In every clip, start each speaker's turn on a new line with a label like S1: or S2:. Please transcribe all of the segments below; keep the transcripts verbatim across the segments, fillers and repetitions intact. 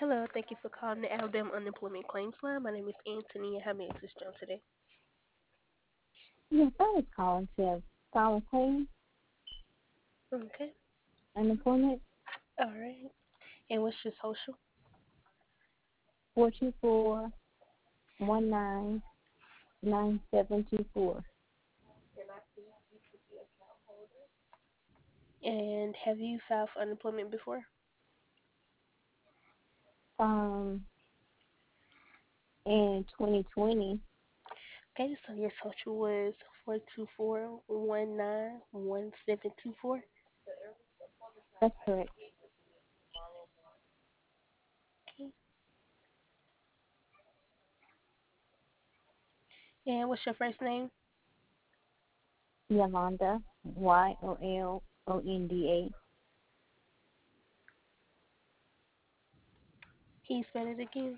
S1: Hello, thank you for calling the Alabama Unemployment Claims Line. My name is Anthony, and how may I assist you today?
S2: Yes, I was calling to file a claim,
S1: Okay,
S2: unemployment,
S1: all right. And what's your social?
S2: four two four one nine nine seven two four.
S1: And have you filed for unemployment before?
S2: Um, in twenty twenty,
S1: Okay, so your social was four two four one nine one seven two four.
S2: that's correct.
S1: Okay. And what's your first name?
S2: Yolanda, Y O L O N D
S1: Can you spell it again?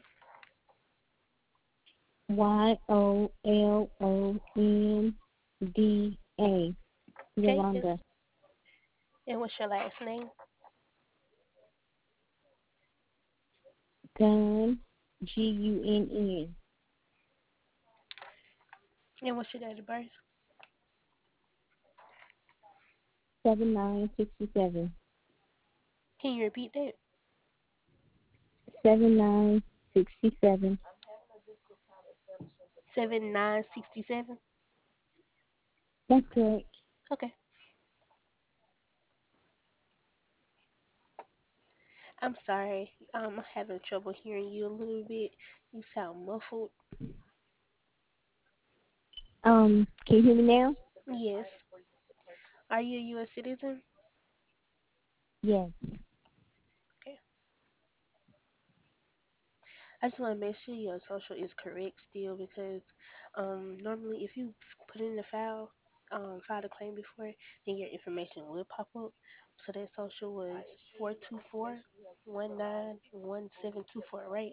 S2: A. Y O L O N D A.
S1: Okay, yes.
S2: Yolanda.
S1: And what's your last name?
S2: Gun, G U N N.
S1: And what's your date of birth?
S2: seven nine sixty seven.
S1: Can you repeat that?
S2: seven nine sixty seven.
S1: Seven nine sixty seven.
S2: That's correct.
S1: Okay. I'm sorry. Um, I'm having trouble hearing you a little bit. You sound muffled.
S2: Um, can you hear me now?
S1: Yes. Are you a U S citizen?
S2: Yes.
S1: Okay. I just want to make sure your social is correct still because um, normally if you put in the file, um, filed a claim before, then your information will pop up. So that social was four two four one nine one seven two four, right?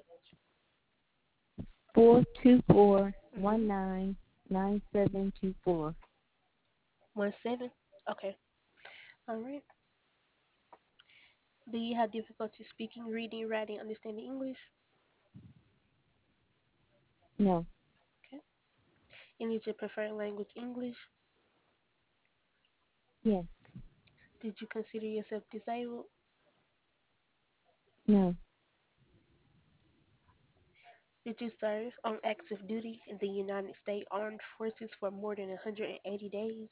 S2: Four two four
S1: Mm-hmm.
S2: one nine nine seven two four.
S1: One seven. Okay. All right. Do you have difficulty speaking, reading, writing, understanding English?
S2: No.
S1: Okay. And is your preferred language English?
S2: Yes.
S1: Did you consider yourself disabled?
S2: No.
S1: Did you serve on active duty in the United States Armed Forces for more than one hundred eighty days?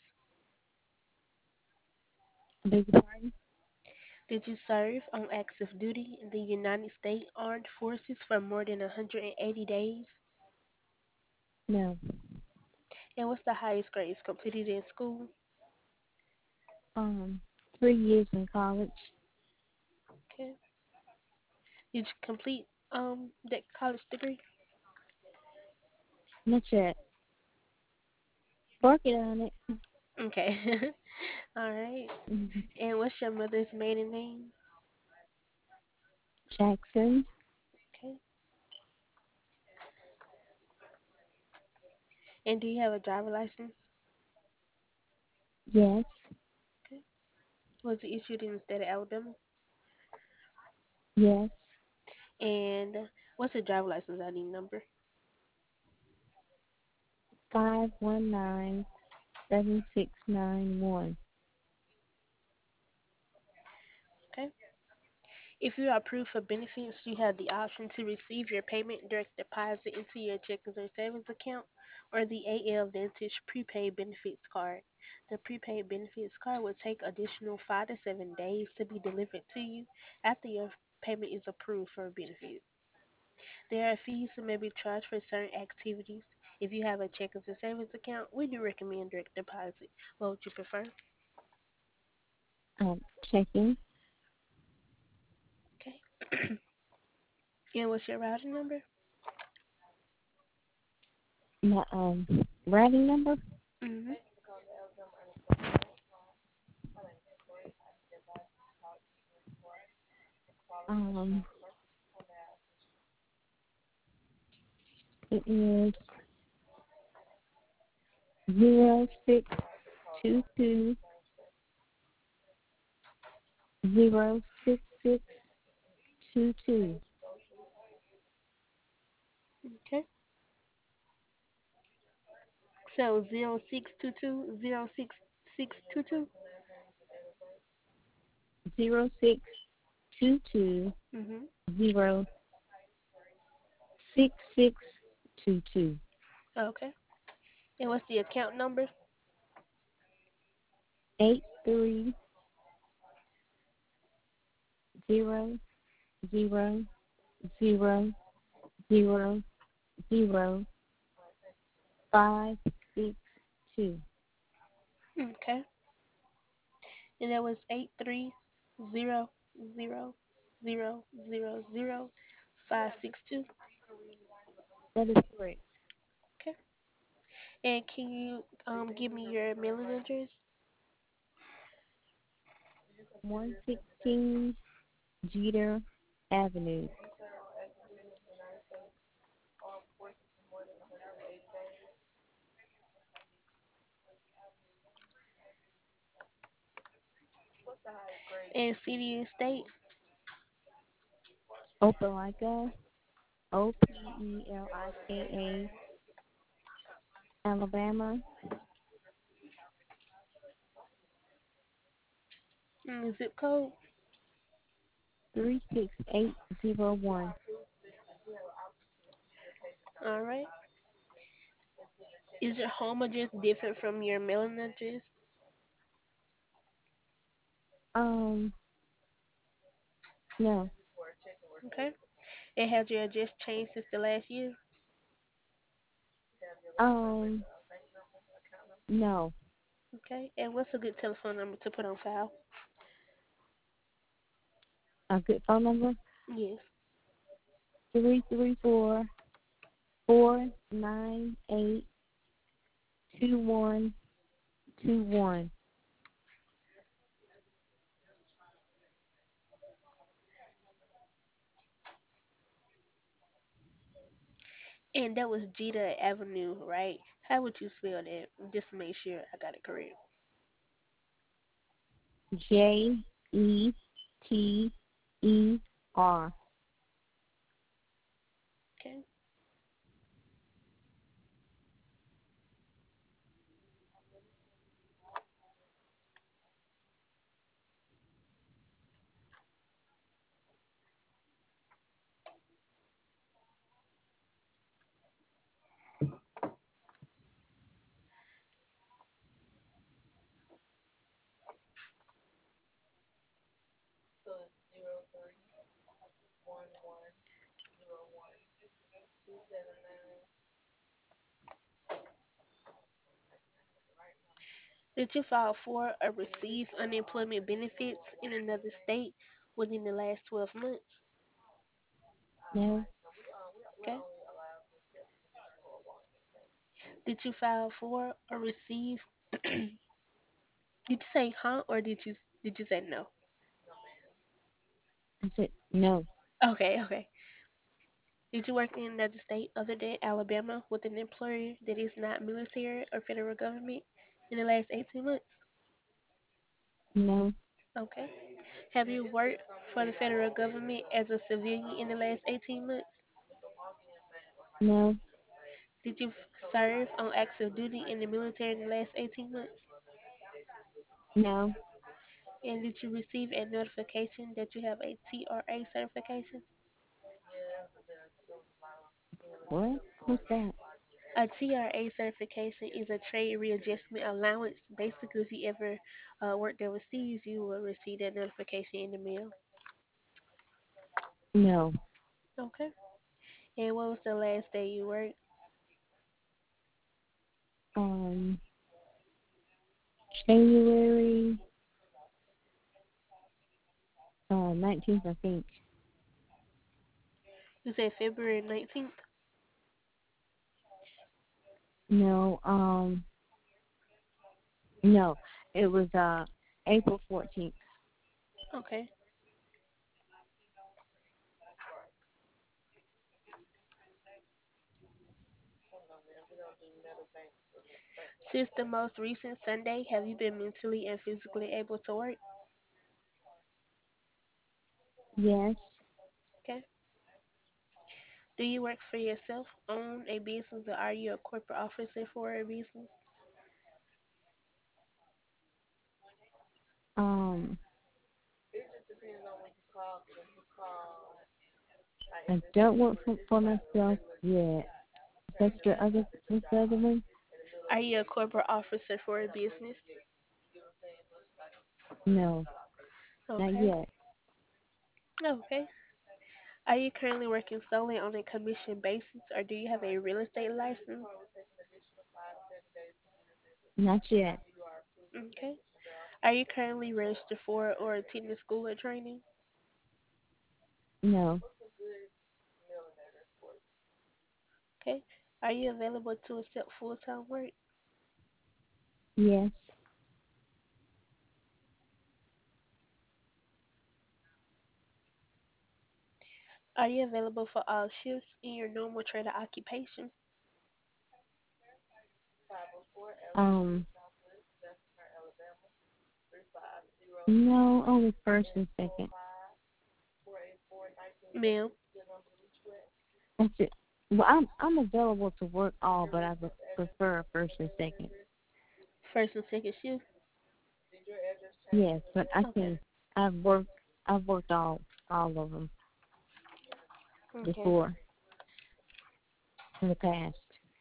S2: Beg your pardon?
S1: Did you serve on active duty in the United States Armed Forces for more than one hundred eighty days?
S2: No.
S1: And what's the highest grades completed in school?
S2: Um, three years in college.
S1: Okay. Did you complete um that college degree?
S2: Not yet. Working on it.
S1: Okay. All right.
S2: Mhm.
S1: And what's your mother's maiden name?
S2: Jackson.
S1: Okay. And do you have a driver license?
S2: Yes.
S1: Okay. Was it issued in the state of Alabama?
S2: Yes.
S1: And what's the driver license I D number?
S2: Five one nine seven six nine one.
S1: Okay. If you are approved for benefits, you have the option to receive your payment direct deposit into your checking or savings account or the A L Vantage prepaid benefits card. The prepaid benefits card will take additional five to seven days to be delivered to you after your payment is approved for benefits. There are fees that may be charged for certain activities. If you have a checking or savings account, we do recommend direct deposit. What would you prefer?
S2: Um, checking.
S1: Okay. And what's your routing number?
S2: My um routing number.
S1: Mm-hmm.
S2: Um, it is zero six two two zero six six two two.
S1: So zero six two two zero six six two two.
S2: zero six two two
S1: Mhm.
S2: zero six six two two
S1: Okay. And what's the account number?
S2: eight three zero zero zero zero zero five six two.
S1: Okay. And that was eight three zero zero zero zero zero five six two.
S2: That is correct.
S1: Okay. And can you um give me your mailing address?
S2: One sixteen Jeter Avenue.
S1: And city and state.
S2: Opelika, O P E L I K A, Alabama,
S1: And zip code.
S2: three six eight zero one.
S1: All right. Is your home address different from your mailing address?
S2: Um, no.
S1: Okay. And has your address changed since the last year?
S2: Um, no.
S1: Okay. And what's a good telephone number to put on file?
S2: A good phone number?
S1: Yes.
S2: Three three four four nine eight two one two one.
S1: And that was Jeter Avenue, right? How would you spell that? Just to make sure I got it correct.
S2: J E T E R.
S1: Okay. Did you file for or receive unemployment benefits in another state within the last twelve months?
S2: No,
S1: Okay. Did you file for or receive? Did you say huh or did you did you say no?
S2: I said no,
S1: Okay, okay. Did you work in another state other than Alabama with an employer that is not military or federal government in the last eighteen months?
S2: no,
S1: Okay. Have you worked for the federal government as a civilian in the last eighteen months?
S2: no,
S1: Did you f- serve on active duty in the military in the last eighteen months?
S2: no.
S1: And did you receive a notification that you have a T R A certification?
S2: What? What's that?
S1: A T R A certification is a trade readjustment allowance. Basically, if you ever uh, worked overseas, you will receive that notification in the mail.
S2: No.
S1: Okay. And what was the last day you worked?
S2: Um, January uh nineteenth, I think.
S1: You said February nineteenth?
S2: No, um, no. It was uh April fourteenth.
S1: Okay. Since the most recent Sunday, have you been mentally and physically able to work?
S2: Yes.
S1: Okay. Do you work for yourself, own a business, or are you a corporate officer for a business?
S2: Um, I don't work for, for myself yet. That's the other, what's the other one?
S1: Are you a corporate officer for a business?
S2: No, not
S1: Okay.
S2: yet.
S1: Okay. Are you currently working solely on a commission basis or do you have a real estate license?
S2: Not yet.
S1: Okay. Are you currently registered for or attending school or training?
S2: No.
S1: Okay. Are you available to accept full time work?
S2: Yes.
S1: Are you available for all shifts in your normal trader occupation?
S2: Um, no, only first and second.
S1: Ma'am,
S2: That's it. Well, I'm I'm available to work all, but I would prefer first and second.
S1: first and second shift?
S2: Yes, but I
S1: Okay.
S2: can. I've worked. I've worked all all of them
S1: Okay.
S2: before in the past.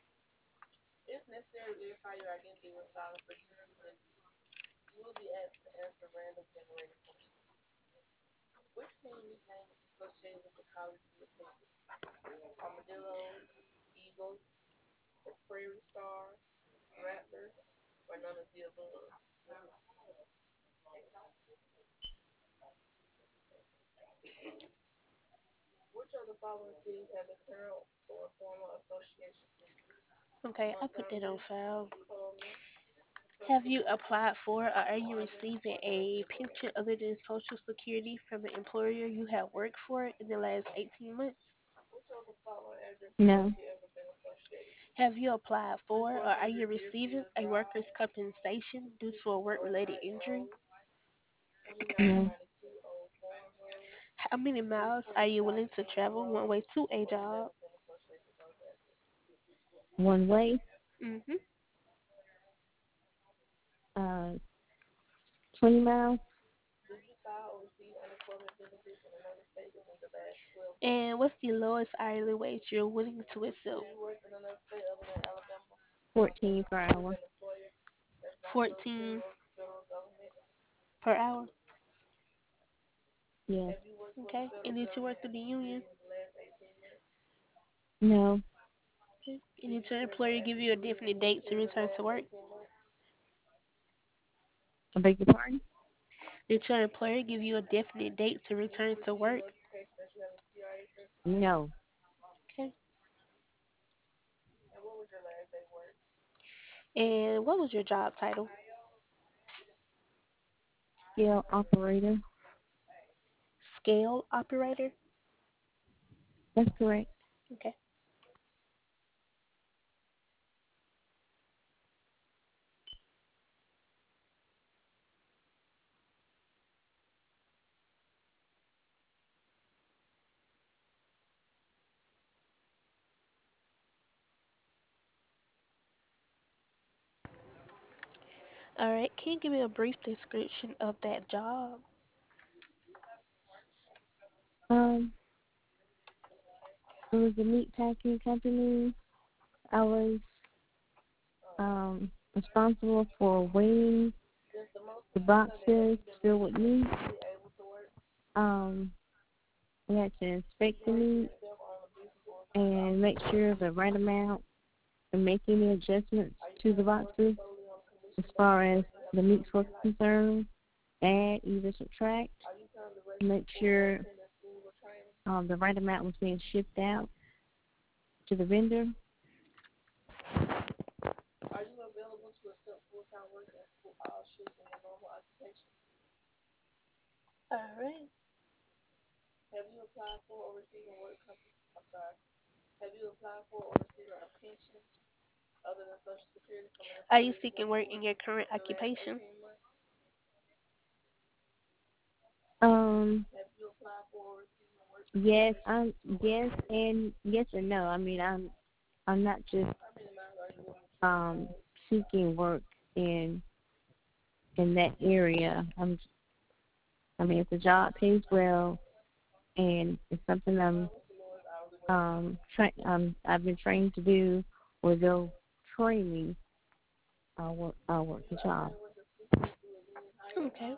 S1: Okay, I put that on file. Have you applied for or are you receiving a pension other than Social Security from the employer you have worked for in the last eighteen months?
S2: No,
S1: Have you applied for or are you receiving a workers' compensation due to a work related injury?
S2: no.
S1: How many miles are you willing to travel one way to a job?
S2: One way.
S1: hmm
S2: Uh, twenty miles.
S1: And what's the lowest hourly wage you're willing to accept?
S2: Fourteen per hour.
S1: fourteen per hour.
S2: Yes.
S1: Okay. And did you work through the union?
S2: No.
S1: Okay. And did your employer give you a definite date to return to work?
S2: I beg your pardon.
S1: Did your employer give you a definite date to return to work?
S2: No.
S1: Okay. And what was your job title?
S2: Scale operator.
S1: Scale operator?
S2: That's correct.
S1: Okay. All right. Can you give me a brief description of that job?
S2: Um, it was a meat packing company. I was um responsible for weighing the boxes filled with meat. Um, we had to inspect the meat and make sure the right amount and make any adjustments to the boxes as far as the meats were concerned. Add, either subtract, make sure um, the right amount was being shipped out to the vendor.
S1: All right. Are you seeking work in your current occupation?
S2: Um, yes, I'm yes and yes and no. I mean, I'm I'm not just um seeking work in in that area. I'm, I mean, if the job pays well and it's something I'm, um, tra- um, I've been trained to do, or they'll train me, I'll work, I'll work the job.
S1: Okay.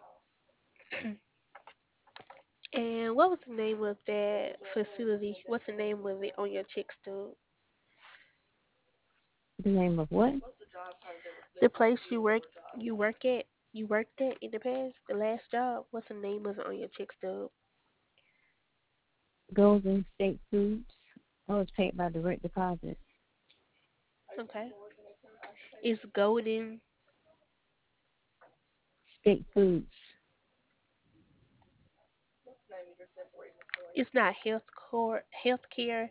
S1: And what was the name of that facility? What's the name of it on your check stub?
S2: The name of what?
S1: The place you work you work at you worked at in the past, the last job. What's the name of it on your check stub?
S2: Golden State Foods. I was paid by direct deposit.
S1: Okay. It's Golden.
S2: State Foods.
S1: It's not health core healthcare.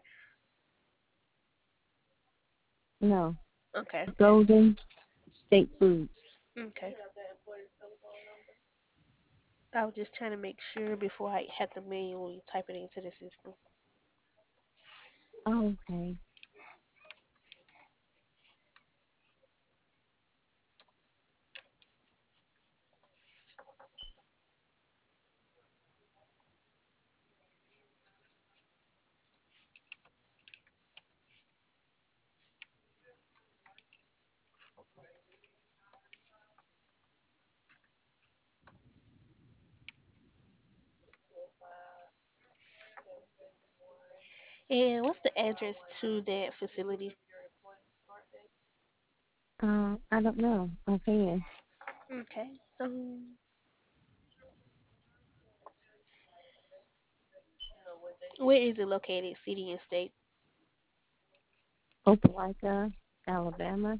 S2: No,
S1: Okay.
S2: Golden State Foods.
S1: Okay. I was just trying to make sure before I had to manually type it into the system.
S2: Oh, okay.
S1: And what's the address to that facility?
S2: Uh, I don't know. Offhand.
S1: Okay. Um, where is it located? City and state.
S2: Opelika, Alabama.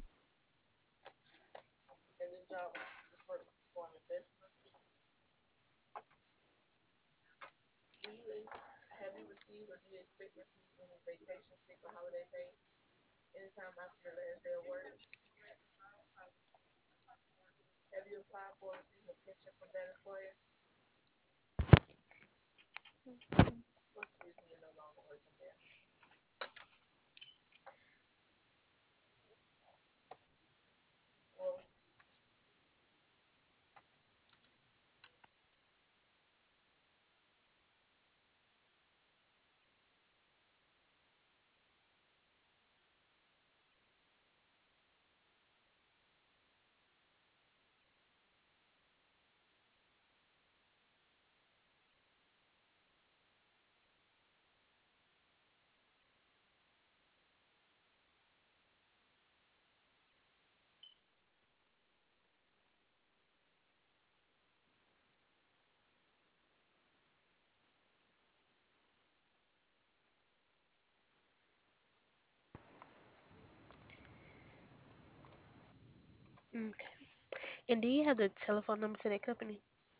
S1: Okay. And do you have the telephone number to that company?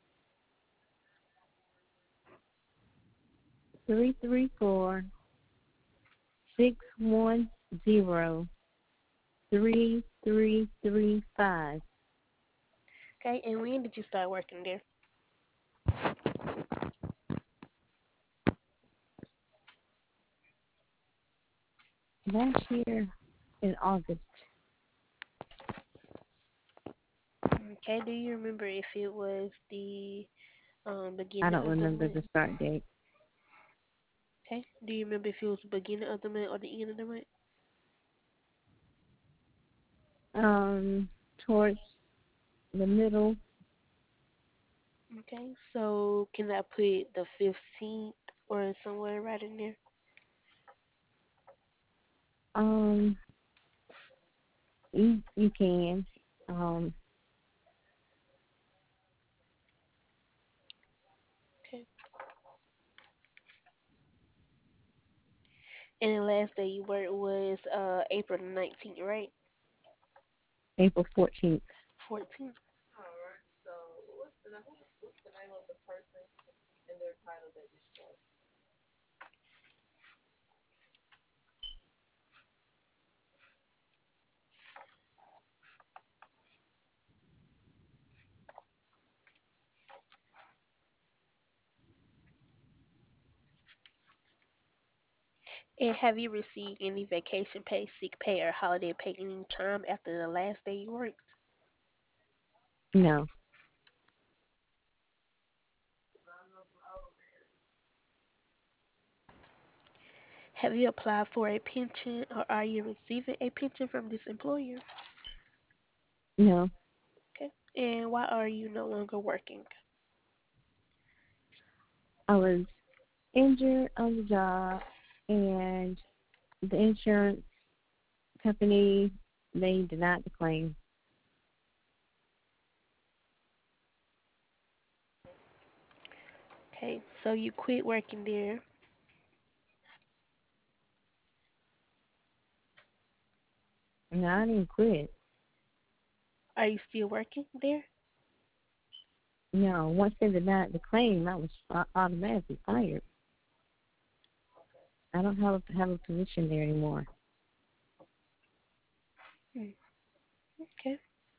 S2: Three three four six one zero three three three five.
S1: Okay. And when did you start working there?
S2: Last year in August.
S1: Okay. Do you remember if it was the um,
S2: I
S1: beginning
S2: don't
S1: of the
S2: remember
S1: month?
S2: the start date.
S1: Okay. Do you remember if it was the beginning of the month or the end of the month?
S2: Um, towards the middle.
S1: Okay. So can I put the fifteenth or somewhere right in there?
S2: Um, you you can. Um,
S1: Okay. And the last day you worked was uh April the nineteenth, right?
S2: April fourteenth.
S1: fourteenth. And have you received any vacation pay, sick pay, or holiday pay any time after the last day you worked?
S2: No.
S1: Have you applied for a pension or are you receiving a pension from this employer?
S2: No,
S1: Okay. And why are you no longer working?
S2: I was injured on the job, and the insurance company, they denied the claim.
S1: Okay, so you quit working there.
S2: No, I didn't quit.
S1: Are you still working there?
S2: No, once they denied the claim, I was au- automatically fired. I don't have a, have a position there anymore.
S1: Hmm. Okay.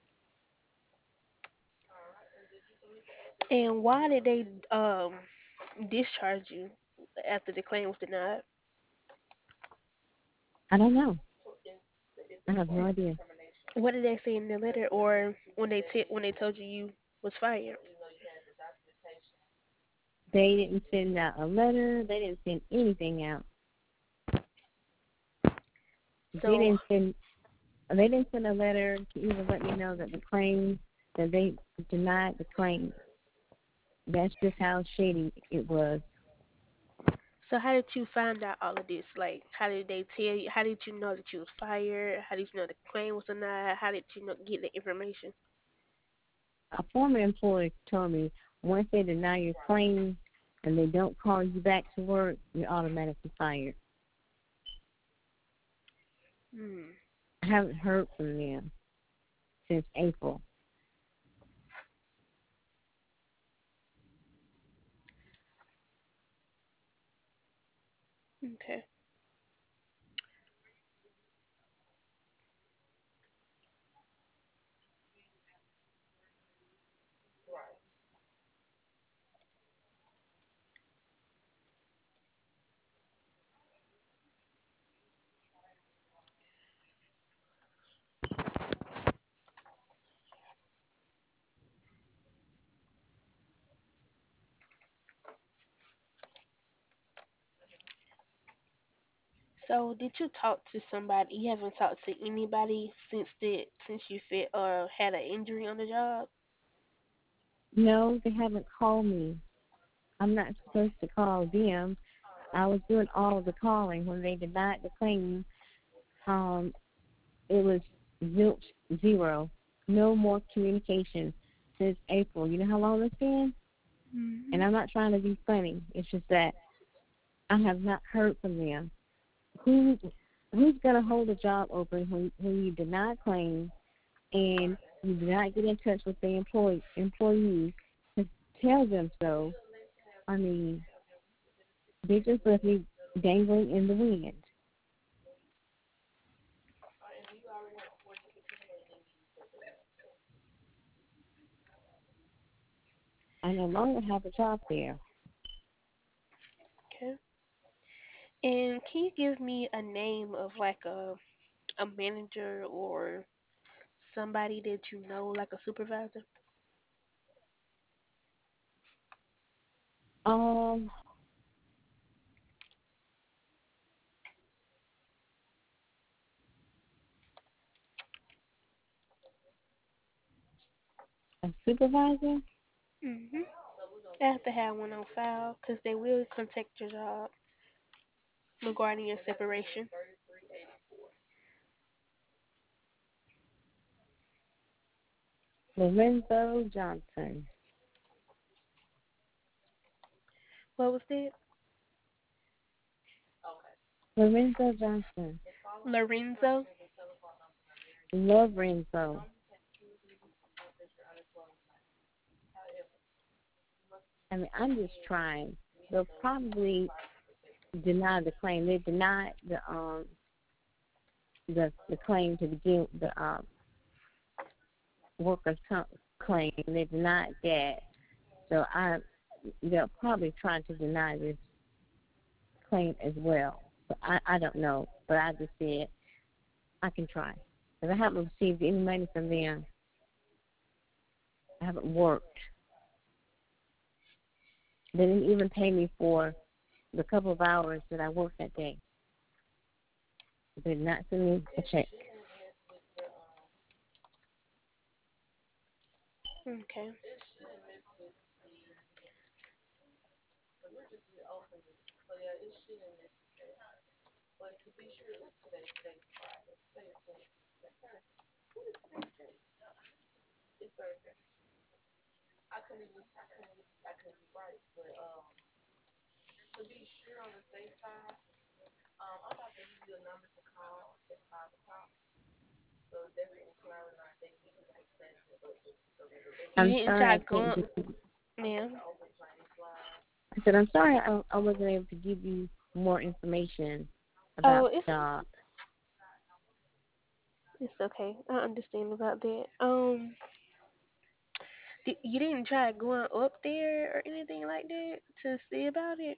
S1: And why did they um discharge you after the claim was denied?
S2: I don't know. I have no idea.
S1: What did they say in the letter, or when they t- when they told you you was fired?
S2: They didn't send out a letter. They didn't send anything out. They
S1: So,
S2: didn't send. They didn't send a letter to even let me know that the claim that they denied the claim. That's just how shady it was.
S1: so how did you find out all of this? Like, how did they tell you? How did you know that you was fired? How did you know the claim was denied? How did you know, get the information?
S2: A former employer told me once they deny your claim and they don't call you back to work, you're automatically fired.
S1: Hmm.
S2: I haven't heard from them since April.
S1: Okay. So, did you talk to somebody? You haven't talked to anybody since the since you fit uh had an injury on the job?
S2: No, they haven't called me. I'm not supposed to call them. I was doing all of the calling when they denied the claim. Um, it was zilch zero. No more communication since April. You know how long it's been? And
S1: Mhm.
S2: I'm not trying to be funny. It's just that I have not heard from them. Who who's gonna hold a job open when when you deny claim and you do not get in touch with the employee employee to tell them so? I mean, they just left me dangling in the wind. I no longer have a job there.
S1: Okay. And can you give me a name of like a a manager or somebody that you know, like a supervisor?
S2: Um, a supervisor?
S1: Mhm. I have to have one on file because they will contact your job regarding your separation.
S2: Lorenzo Johnson.
S1: What was that?
S2: Lorenzo Johnson.
S1: Lorenzo.
S2: Lorenzo. I mean, I'm just trying. They'll probably deny the claim. They denied the um the the claim to begin the um workers' comp claim. They denied that. So I they're probably trying to deny this claim as well. But I, I don't know. But I just said I can try. Because I haven't received any money from them. I haven't worked. They didn't even pay me for the couple of hours that I worked that day. Did not send me a check.
S1: Okay. You
S2: I'm
S1: didn't
S2: sorry
S1: try
S2: I can't
S1: going,
S2: give you.
S1: ma'am.
S2: I said I'm sorry I, I wasn't able to give you more information
S1: Oh,
S2: about
S1: it's
S2: the job.
S1: it's okay. I understand about that. Um, di- you didn't try going up there or anything like that to see about it.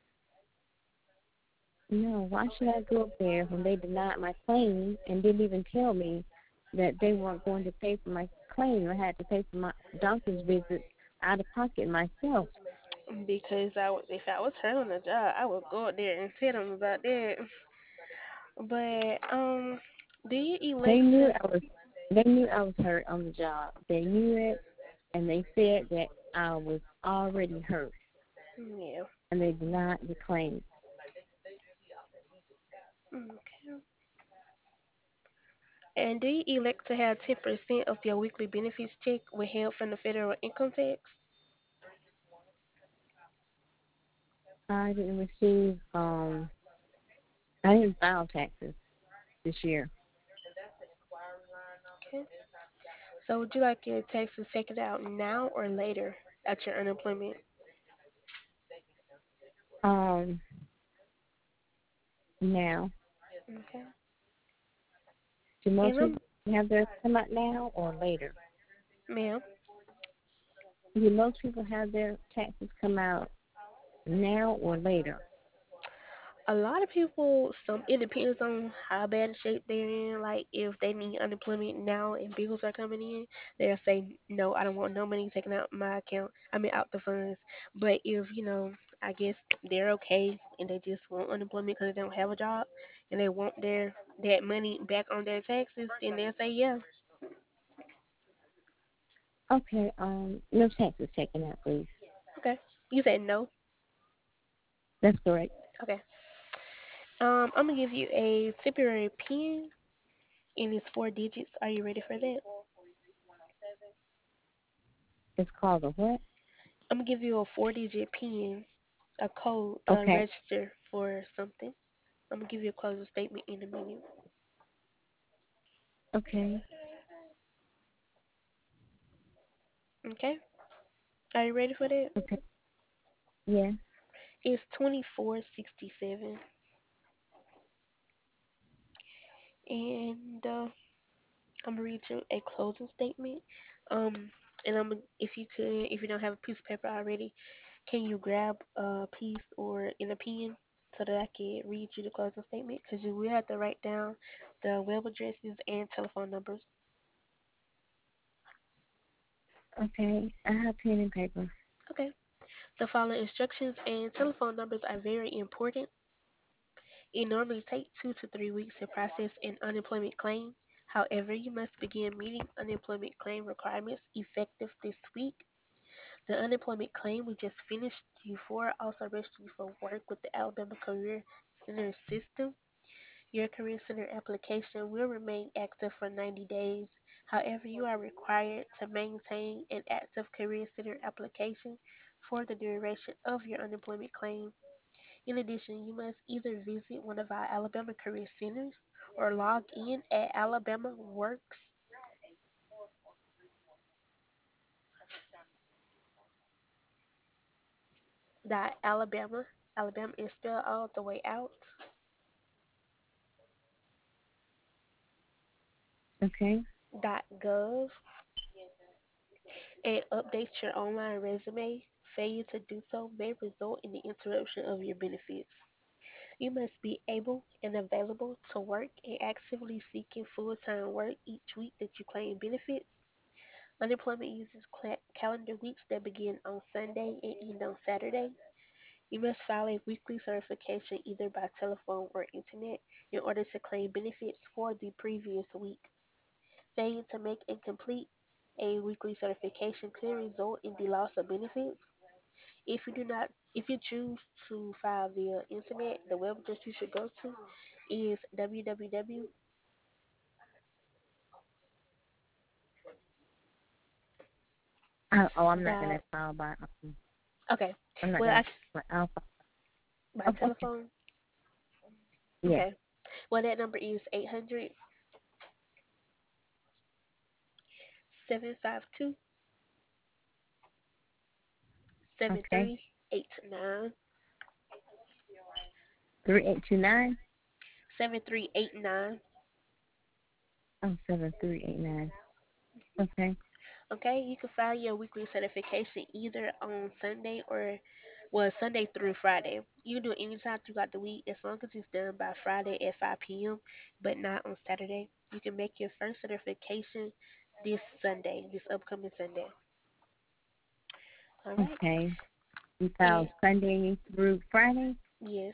S2: No, why should I go up there when they denied my claim and didn't even tell me that they weren't going to pay for my claim? I had to pay for my doctor's visits out of pocket myself.
S1: Because I would, if I was her on the job, I would go up there and tell them about that. But um, do you
S2: They
S1: elect
S2: knew
S1: to?
S2: I was they knew I was hurt on the job. They knew it, and they said that I was already hurt,
S1: Yeah.
S2: and they denied the claim.
S1: Okay. And do you elect to have ten percent of your weekly benefits check withheld from the federal income tax?
S2: I didn't receive um I didn't file taxes this year.
S1: Okay. So would you like your taxes taken out now or later at your unemployment?
S2: Um Now,
S1: Okay.
S2: do
S1: And
S2: most
S1: I'm,
S2: people have theirs come out now or later?
S1: ma'am,
S2: Do most people have their taxes come out now or later?
S1: a lot of people, some it depends on how bad a shape they're in. Like if they need unemployment now and bills are coming in, they'll say no, I don't want no money taken out my account. I mean out the funds. But if you know, I guess they're okay and they just want unemployment because they don't have a job and they want their that money back on their taxes, then they'll say yeah.
S2: Okay, um, no taxes taken out, please.
S1: Okay. You said no.
S2: That's correct.
S1: Okay. Um, I'm gonna give you a temporary pin and it's four digits. Are you ready for that?
S2: It's called a what?
S1: I'm gonna give you a four digit pin, a code, a
S2: Okay,
S1: register for something. I'm gonna give you a closing statement in a minute.
S2: okay,
S1: Okay? Are you ready for that?
S2: okay. Yeah,
S1: It's twenty-four sixty-seven. And uh, I'm gonna read you a closing statement. Um, and I'm gonna- if you could, if you don't have a piece of paper already, can you grab a piece or in a pen so that I can read you the closing statement? Because you will have to write down the web addresses and telephone numbers.
S2: okay. I have pen and paper.
S1: Okay. The following instructions and telephone numbers are very important. It normally takes two to three weeks to process an unemployment claim. However, you must begin meeting unemployment claim requirements effective this week. The unemployment claim we just finished you for also registered you for work with the Alabama Career Center system. Your Career Center application will remain active for ninety days. However, you are required to maintain an active Career Center application for the duration of your unemployment claim. In addition, you must either visit one of our Alabama Career Centers or log in at Alabama Works. Dot Alabama. Alabama is spelled all the way out.
S2: Okay,
S1: Dot gov and update your online resume. Failure to do so may result in the interruption of your benefits. You must be able and available to work and actively seeking full-time work each week that you claim benefits. Unemployment uses cla calendar weeks that begin on Sunday and end on Saturday. You must file a weekly certification either by telephone or internet in order to claim benefits for the previous week. Failure to make and complete a weekly certification could result in the loss of benefits. If you do not, if you choose to file via internet, the web address you should go to is www.
S2: Uh, oh, I'm not gonna
S1: Dot,
S2: file by. Um,
S1: okay,
S2: I'm not
S1: well, I,
S2: gonna. I'll,
S1: by
S2: oh, okay.
S1: telephone.
S2: Yeah.
S1: Okay, well that number is eight hundred seven five two seven
S2: Okay.
S1: three eight nine
S2: Three eight two nine.
S1: seven three eight nine.
S2: Oh, seven three eight nine. Okay.
S1: Okay, you can file your weekly certification either on Sunday or, well, Sunday through Friday. You can do it anytime throughout the week as long as it's done by Friday at five p m, but not on Saturday. You can make your first certification this Sunday, this upcoming Sunday. All right,
S2: Okay. You
S1: and
S2: file Sunday through Friday.
S1: yes.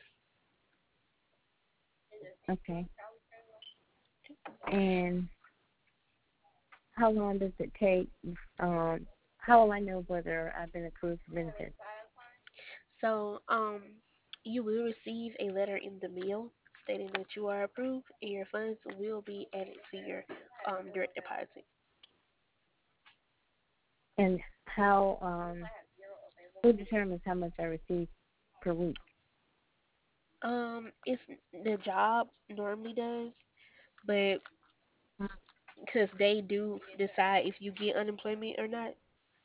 S2: Okay. And how long does it take? Um, how will I know whether I've been approved for benefits?
S1: So, um, you will receive a letter in the mail stating that you are approved, and your funds will be added to your um direct deposit.
S2: And how um who determines how much I receive per week?
S1: Um, it's the job normally does, but because they do decide if you get unemployment or not,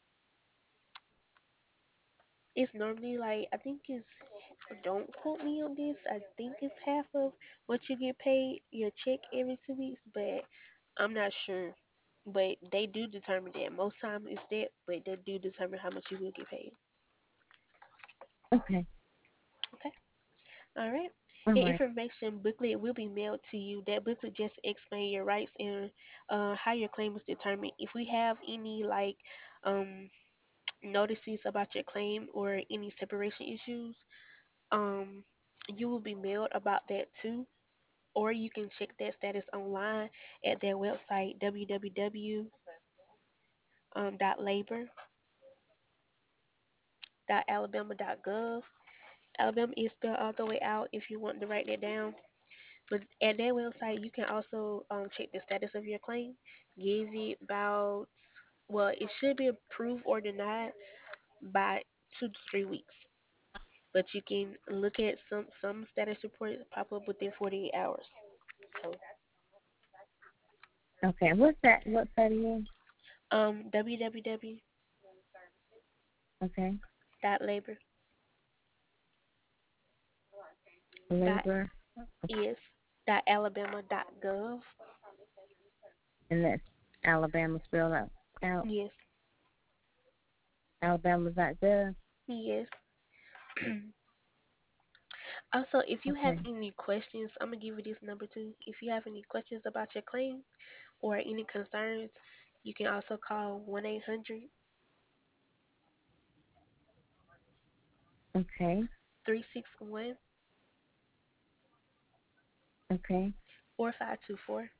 S1: it's normally like I think it's, don't quote me on this. I think it's half of what you get paid your check every two weeks, but I'm not sure. But they do determine that. Most times it's that, but they do determine how much you will get paid.
S2: Okay.
S1: Okay. All right.
S2: All
S1: Your
S2: right.
S1: information booklet will be mailed to you. That booklet just explain your rights and uh, how your claim is determined. If we have any like um notices about your claim or any separation issues, um, you will be mailed about that too. Or you can check that status online at their website www um, dot labor dot alabama dot gov. Alabama is spelled all the way out if you want to write that down. But at their website, you can also um, check the status of your claim. Give it about, well, it should be approved or denied by two to three weeks. But you can look at some some status reports pop up within forty-eight hours. So,
S2: Okay. What's that? What's that again?
S1: um, www
S2: Okay.
S1: dot labor dot
S2: Labor.
S1: is dot alabama dot gov.
S2: And that's Alabama spelled out. Out.
S1: Yes,
S2: Alabama dot gov.
S1: yes. Also, if you have
S2: Okay.
S1: any questions, I'm gonna give you this number too. If you have any questions about your claim or any concerns, you can also call one eight hundred
S2: Okay.
S1: three six one
S2: Okay.
S1: four five two four.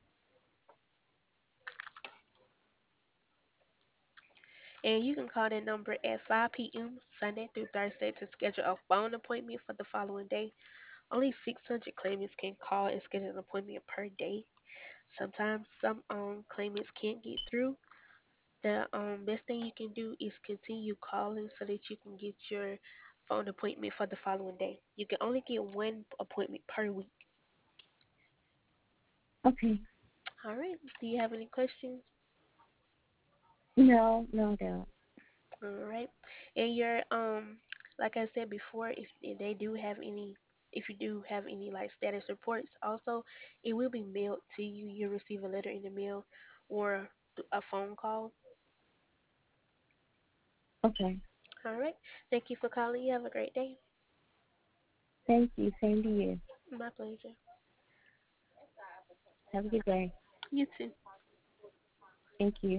S1: And you can call that number at five p m. Sunday through Thursday to schedule a phone appointment for the following day. Only six hundred claimants can call and schedule an appointment per day. Sometimes some um, claimants can't get through. The um, best thing you can do is continue calling so that you can get your phone appointment for the following day. You can only get one appointment per week.
S2: Okay.
S1: All right. Do you have any questions?
S2: No, no, I don't.
S1: All right. And your um, like I said before, if, if they do have any, if you do have any like status reports, also it will be mailed to you. You'll receive a letter in the mail or a phone call.
S2: Okay.
S1: All right. Thank you for calling. You have a great day.
S2: Thank you. Same to you.
S1: My pleasure.
S2: Have a good day.
S1: You too.
S2: Thank you.